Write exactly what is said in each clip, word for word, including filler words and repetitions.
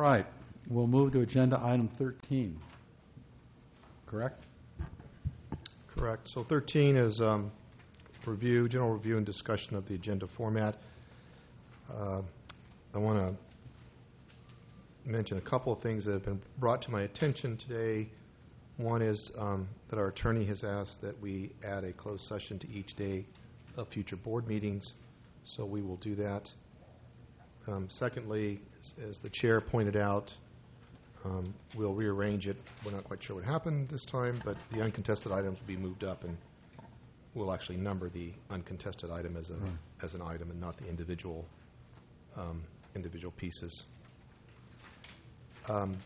right. We'll move to agenda item thirteen. Correct? Correct. So thirteen is um, review, general review and discussion of the agenda format. Uh, I want to mention a couple of things that have been brought to my attention today. One is um, that our attorney has asked that we add a closed session to each day of future board meetings, so we will do that. Um, secondly, as, as the chair pointed out, um, we'll rearrange it. We're not quite sure what happened this time, but the uncontested items will be moved up, and we'll actually number the uncontested item as a Right. as an item and not the individual um, individual pieces. Um,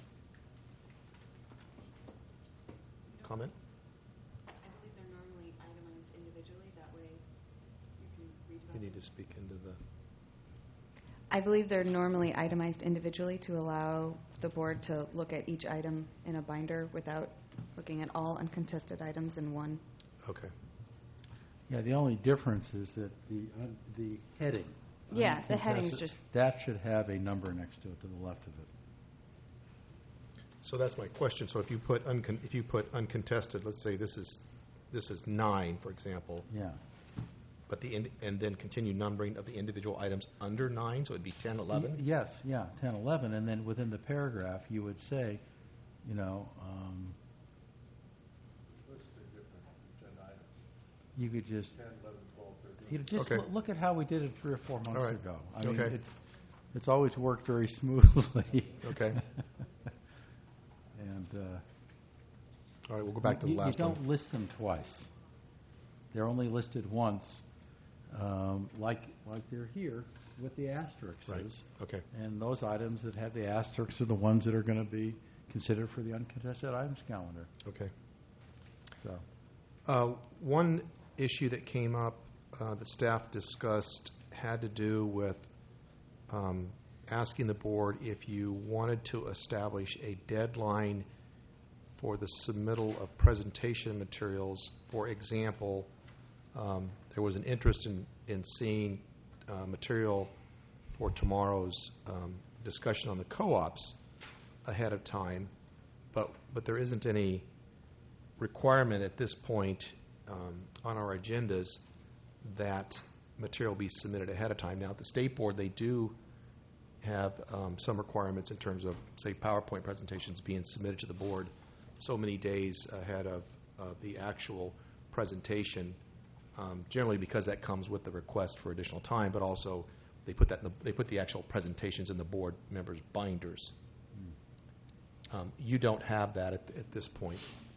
comment? I believe they're normally itemized individually. That way you can read about You need it. to speak into the. I believe they're normally itemized individually to allow the board to look at each item in a binder without looking at all uncontested items in one. Okay. Yeah, the only difference is that the, un- the heading. Yeah, the heading's uncontested, just- That should have a number next to it, to the left of it. So that's my question. So if you put uncon- if you put uncontested, let's say this is this is nine, for example, Yeah. but the in- and then continue numbering of the individual items under nine, so it'd be ten, eleven. Y- Yes, yeah, ten, eleven, and then within the paragraph, you would say, you know, um, you could just, you know, just Okay. loo- look at how we did it three or four months All right. ago. I mean, Okay. it's, it's always worked very smoothly. Okay. And, uh. All right, we'll go back to the you- last You one. don't list them twice. They're only listed once, um, like, like they're here with the asterisks. Right. Okay. And those items that have the asterisks are the ones that are going to be considered for the uncontested items calendar. Okay. So, Uh, one issue that came up uh, that staff discussed had to do with um, asking the board if you wanted to establish a deadline for the submittal of presentation materials. For example, um, there was an interest in, in seeing uh, material for tomorrow's um, discussion on the co-ops ahead of time, but but there isn't any requirement at this point um, on our agendas that material be submitted ahead of time. Now, at the state board, they do have um, some requirements in terms of, say, PowerPoint presentations being submitted to the board so many days ahead of uh, the actual presentation, um, generally because that comes with the request for additional time, but also they put that in the, they put the actual presentations in the board members' binders. Um, you don't have that at, at this point.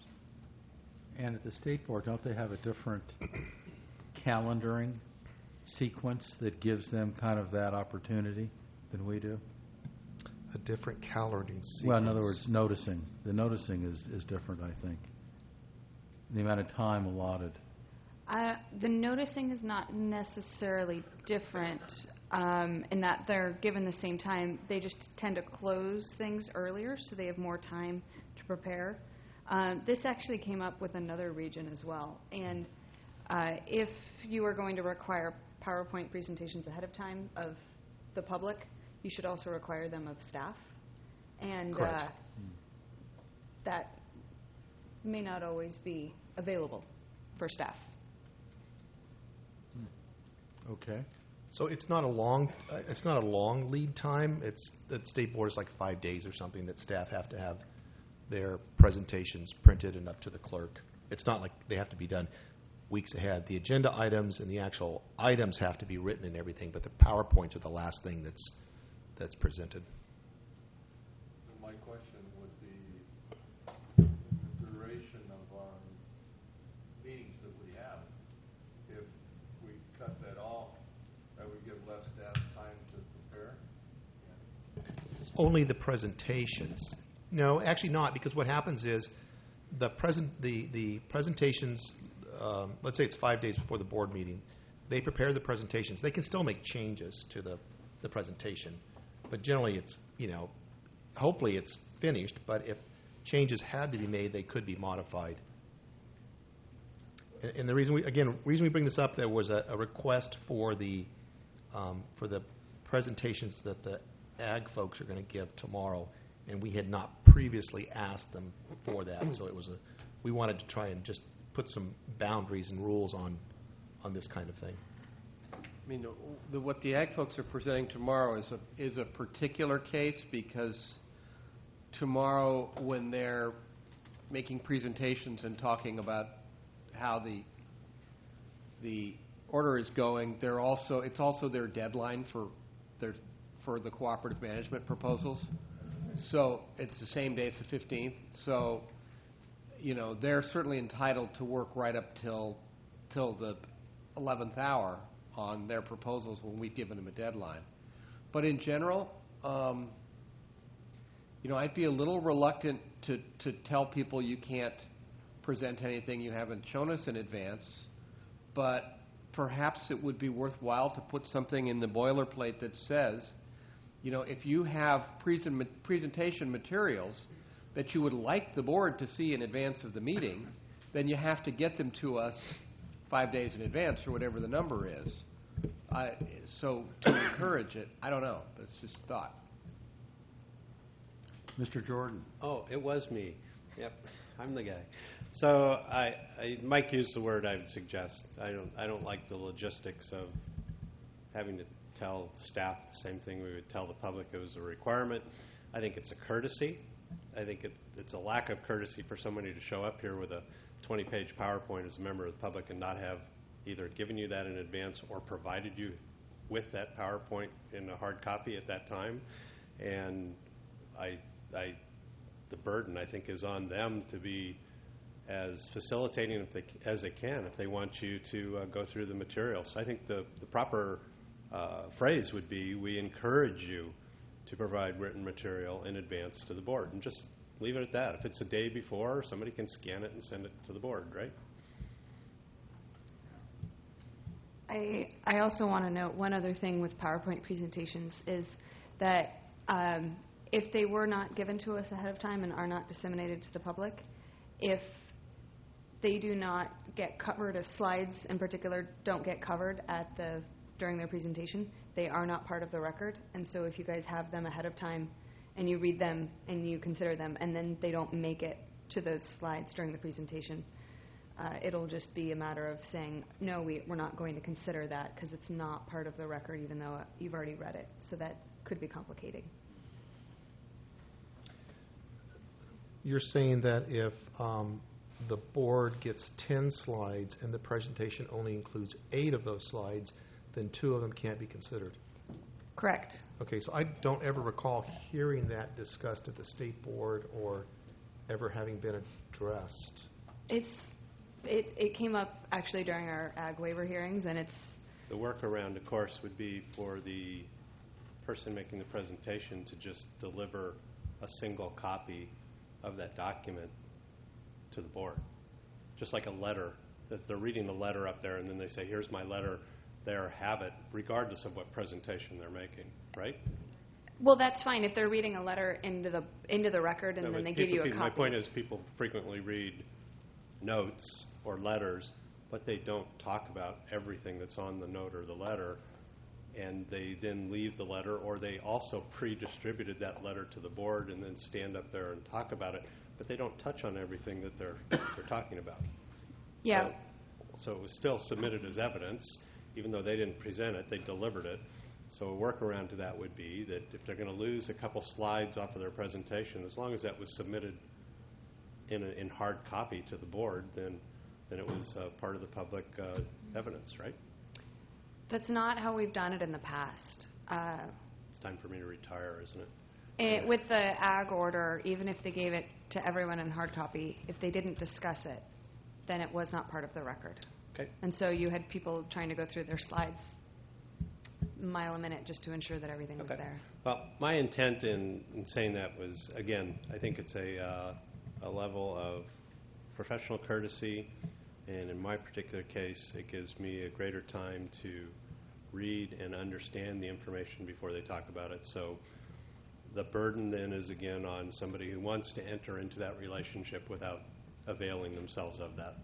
and at the state board, don't they have a different calendaring sequence that gives them kind of that opportunity than we do? A different calendaring sequence. Well, in other words, noticing. The noticing is, is different, I think. The amount of time allotted. Uh, the noticing is not necessarily different um, in that they're given the same time. They just tend to close things earlier, so they have more time to prepare. Um, this actually came up with another region as well. And uh, if you are going to require PowerPoint presentations ahead of time of the public, you should also require them of staff. And uh, Correct. that may not always be available for staff. Okay. So it's not a long, uh, it's not a long lead time. It's the state board is like five days or something that staff have to have their presentations printed and up to the clerk. It's not like they have to be done weeks ahead. The agenda items and the actual items have to be written and everything, but the PowerPoints are the last thing that's that's presented. My question would be the duration of our meetings that we have. If we cut that off, that would give less staff time to prepare? Only the presentations. No, actually not, because what happens is the present the the presentations. Um, let's say it's five days before the board meeting. They prepare the presentations. They can still make changes to the the presentation, but generally it's you know, hopefully it's finished. But if changes had to be made, they could be modified. And, and the reason we again reason we bring this up, there was a, a request for the um, for the presentations that the ag folks are going to give tomorrow, and we had not previously asked them for that. So it was a, we wanted to try and just put some boundaries and rules on, on this kind of thing. I mean, the, what the ag folks are presenting tomorrow is a, is a particular case, because tomorrow when they're making presentations and talking about how the the order is going, they're also it's also their deadline for their for the cooperative management proposals. So it's the same day as the fifteenth. So, you know, they're certainly entitled to work right up till till the eleventh hour on their proposals when we've given them a deadline. But in general, um, you know, I'd be a little reluctant to, to tell people you can't present anything you haven't shown us in advance, but perhaps it would be worthwhile to put something in the boilerplate that says, you know, if you have present, presentation materials that you would like the board to see in advance of the meeting, then you have to get them to us five days in advance or whatever the number is. I, so to encourage it, I don't know. That's just a thought. Mister Jordan. Oh, it was me. Yep, I'm the guy. So I, I, Mike used the word I would suggest. I don't, I don't like the logistics of having to tell staff the same thing we would tell the public it was a requirement. I think it's a courtesy. I think it, it's a lack of courtesy for somebody to show up here with a twenty-page PowerPoint as a member of the public and not have either given you that in advance or provided you with that PowerPoint in a hard copy at that time. And I, I, the burden, I think, is on them to be as facilitating if they, as they can if they want you to uh, go through the material. So I think the, the proper uh, phrase would be, we encourage you to provide written material in advance to the board, and just leave it at that. If it's a day before, somebody can scan it and send it to the board, right? I, I also want to note one other thing with PowerPoint presentations is that um, if they were not given to us ahead of time and are not disseminated to the public, if they do not get covered, if slides in particular don't get covered at the during their presentation, they are not part of the record. And so if you guys have them ahead of time and you read them and you consider them and then they don't make it to those slides during the presentation, uh, it'll just be a matter of saying, no, we, we're not going to consider that because it's not part of the record even though you've already read it. So that could be complicating. You're saying that if um, the board gets ten slides and the presentation only includes eight of those slides, then two of them can't be considered. Correct. Okay, so I don't ever recall hearing that discussed at the state board or ever having been addressed. It's it, it came up actually during our ag waiver hearings, and it's The workaround, of course, would be for the person making the presentation to just deliver a single copy of that document to the board. Just like a letter, that they're reading the letter up there and then they say, here's my letter, there, have it, regardless of what presentation they're making, right? well, that's fine if they're reading a letter into the into the record and No, then but they give people- you a people- copy. My point is, people frequently read notes or letters, but they don't talk about everything that's on the note or the letter, and they then leave the letter, or they also pre-distributed that letter to the board and then stand up there and talk about it, but they don't touch on everything that they're they're talking about. Yeah. So, so it was still submitted as evidence, even though they didn't present it, they delivered it. So a workaround to that would be that if they're going to lose a couple slides off of their presentation, as long as that was submitted in a, in hard copy to the board, then then it was uh, part of the public uh, evidence, right? That's not how we've done it in the past. Uh, It's time for me to retire, isn't it? it, with the ag order, even if they gave it to everyone in hard copy, if they didn't discuss it, then it was not part of the record. Okay. And so you had people trying to go through their slides a mile a minute just to ensure that everything was Okay. there. Well, my intent in, in saying that was, again, I think it's a, uh, a level of professional courtesy, and in my particular case, it gives me a greater time to read and understand the information before they talk about it. So the burden then is, again, on somebody who wants to enter into that relationship without availing themselves of that.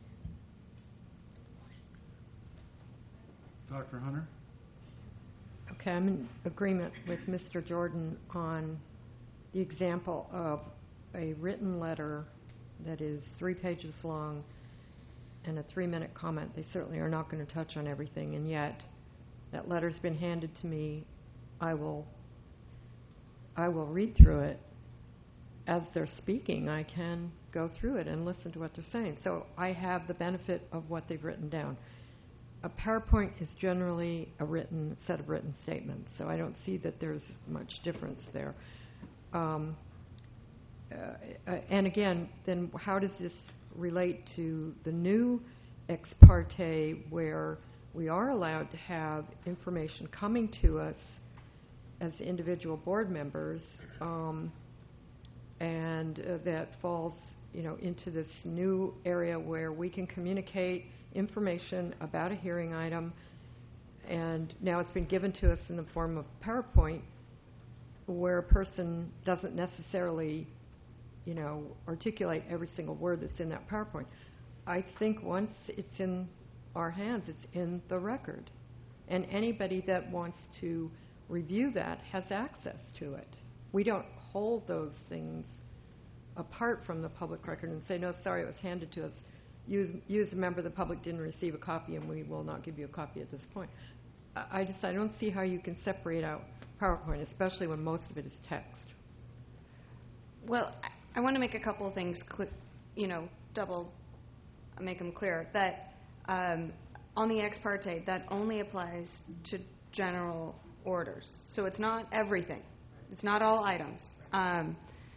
Doctor Hunter? Okay, I'm in agreement with Mister Jordan on the example of a written letter that is three pages long and a three-minute comment. They certainly are not going to touch on everything, and yet that letter's been handed to me. I will, I will read through it. As they're speaking, I can go through it and listen to what they're saying. So I have the benefit of what they've written down. A PowerPoint is generally a written set of written statements, so I don't see that there's much difference there. Um, uh, and again, then how does this relate to the new ex parte where we are allowed to have information coming to us as individual board members, um, and uh, that falls, you know, into this new area where we can communicate information about a hearing item, and now it's been given to us in the form of PowerPoint, where a person doesn't necessarily, you know, articulate every single word that's in that PowerPoint. I think once it's in our hands, it's in the record, and anybody that wants to review that has access to it. We don't hold those things apart from the public record and say, no, sorry, it was handed to us. You, you as a member of the public didn't receive a copy, and we will not give you a copy at this point. I, I just I don't see how you can separate out PowerPoint, especially when most of it is text. Well, I, I want to make a couple of things, cl- you know, double, make them clear. That um, on the ex parte, that only applies to general orders. So it's not everything. It's not all items. Um,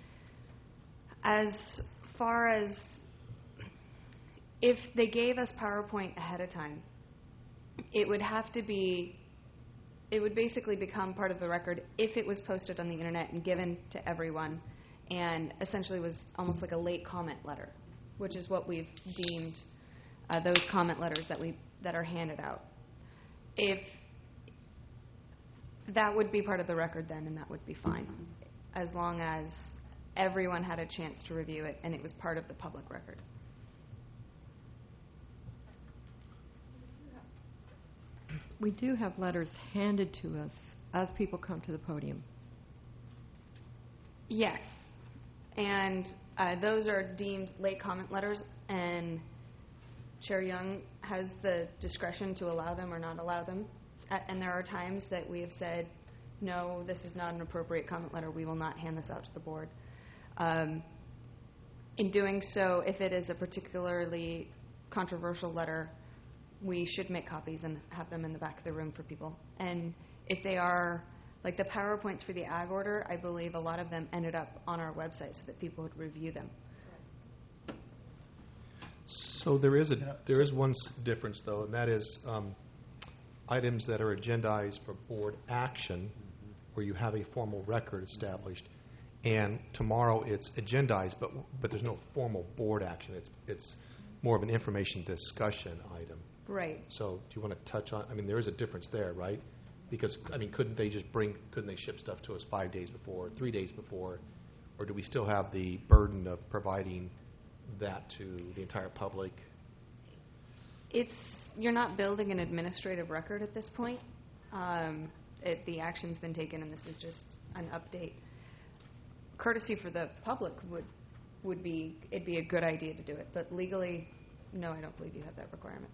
as far as if they gave us PowerPoint ahead of time, it would have to be, it would basically become part of the record if it was posted on the internet and given to everyone, and essentially was almost like a late comment letter, which is what we've deemed uh, those comment letters that we that are handed out. If that would be part of the record then, and that would be fine, as long as everyone had a chance to review it and it was part of the public record. We do have letters handed to us as people come to the podium. Yes, and uh, those are deemed late comment letters, and Chair Young has the discretion to allow them or not allow them. Uh, and there are times that we have said, no, this is not an appropriate comment letter. We will not hand this out to the board. Um, in doing so, if it is a particularly controversial letter, we should make copies and have them in the back of the room for people. And if they are, like the PowerPoints for the ag order, I believe a lot of them ended up on our website so that people would review them. So there is a there is one s- difference, though, and that is um, items that are agendized for board action, where you have a formal record established, and tomorrow it's agendized, but but there's no formal board action. It's it's more of an information discussion item. Right. So do you want to touch on? I mean, there is a difference there, right? Because I mean, couldn't they just bring? Couldn't they ship stuff to us five days before, three days before, or do we still have the burden of providing that to the entire public? It's, you're not building an administrative record at this point. Um, it, the action's been taken, and this is just an update. Courtesy for the public would would be, it'd be a good idea to do it, but legally, no, I don't believe you have that requirement.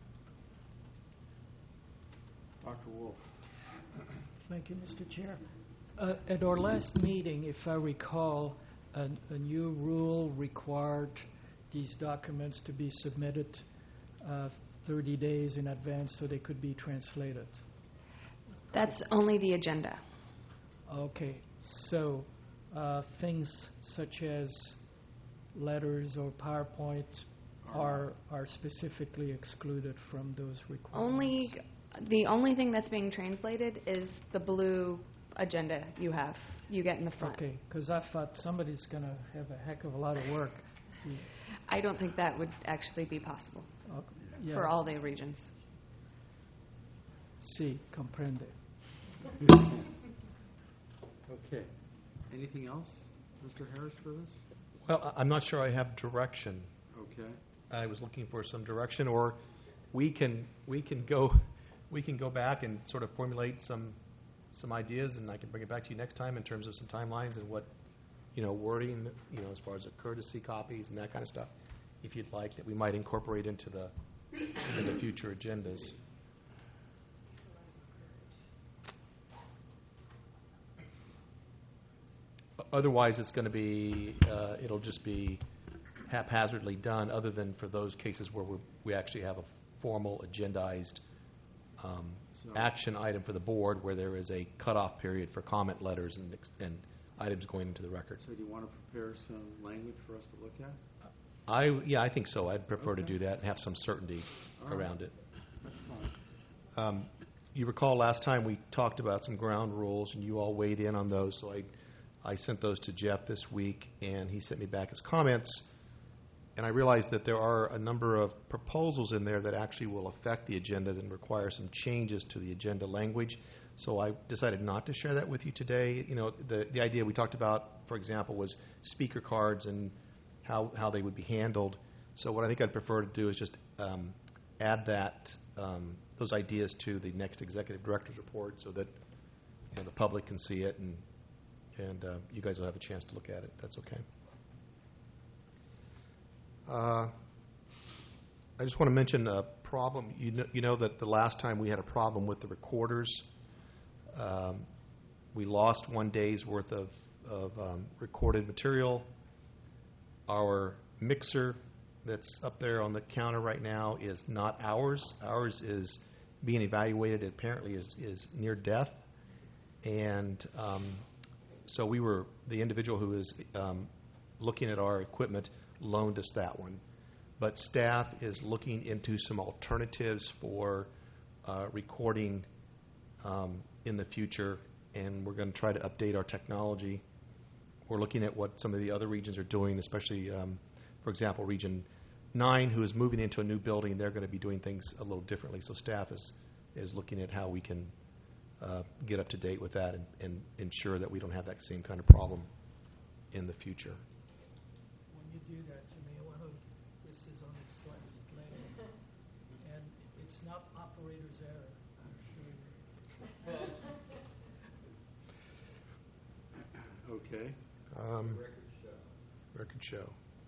Doctor Wolf. Thank you, Mister Chair. Uh, at our last meeting, if I recall, a, a new rule required these documents to be submitted uh, thirty days in advance so they could be translated. That's only the agenda. Okay, so uh, things such as letters or PowerPoint are are specifically excluded from those requirements. Only, the only thing that's being translated is the blue agenda you have, you get in the front. Okay, because I thought somebody's going to have a heck of a lot of work. to- I don't think that would actually be possible uh, yeah, for all the regions. Sí, comprende. Okay. Anything else, Mister Harris, for this? Well, I- I'm not sure I have direction. Okay. I was looking for some direction, or we can we can go we can go back and sort of formulate some some ideas, and I can bring it back to you next time in terms of some timelines and what, you know, wording, you know, as far as the courtesy copies and that kind of stuff, if you'd like, that we might incorporate into the, into future agendas. Otherwise, it's going to be, uh, it'll just be haphazardly done, other than for those cases where we we actually have a formal agendized um, So- action item for the board, where there is a cutoff period for comment letters and, ex- and items going into the record. So do you want to prepare some language for us to look at? I, yeah, I think so. I'd prefer to Okay. do that and have some certainty All right. around it. That's fine. Um, You recall last time we talked about some ground rules, and you all weighed in on those, so I, I sent those to Jeff this week, and he sent me back his comments. And I realized that there are a number of proposals in there that actually will affect the agenda and require some changes to the agenda language. So I decided not to share that with you today. You know, the, the idea we talked about, for example, was speaker cards and how, how they would be handled. So what I think I'd prefer to do is just um, add that, um, those ideas to the next executive director's report, so that, you know, the public can see it, and, and uh, you guys will have a chance to look at it. That's okay. Uh, I just want to mention a problem. You know, you know that the last time we had a problem with the recorders, um, we lost one day's worth of, of um, recorded material. Our mixer that's up there on the counter right now is not ours. Ours is being evaluated. It apparently is, is near death. And um, so we were, the individual who is um, looking at our equipment loaned us that one. But staff is looking into some alternatives for uh, recording um, in the future, and we're going to try to update our technology. We're looking at what some of the other regions are doing, especially, um, for example, Region nine, who is moving into a new building. They're going to be doing things a little differently. So staff is, is looking at how we can uh, get up to date with that and, and ensure that we don't have that same kind of problem in the future. When you do that, you may want to, this is on its last layer, and it's not operator's error, I'm sure. Okay. Um, record show.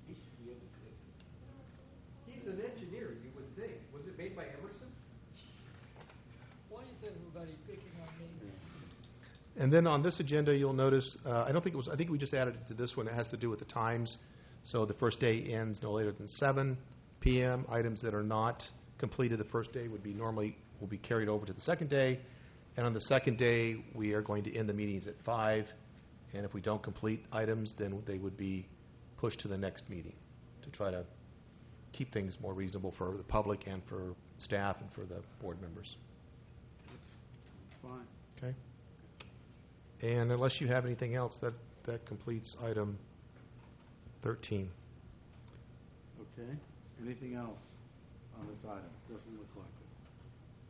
He's an engineer, you would think. Was it made by Emerson? Why is everybody picking on me? And then on this agenda, you'll notice, uh, I don't think it was, I think we just added it to this one. It has to do with the times. So the first day ends no later than seven p m Items that are not completed the first day would be normally, will be carried over to the second day. And on the second day, we are going to end the meetings at five. And if we don't complete items, then they would be pushed to the next meeting to try to keep things more reasonable for the public and for staff and for the board members. That's fine. Okay? And unless you have anything else, that, that completes item thirteen. Okay. Anything else on this item? Doesn't look like it.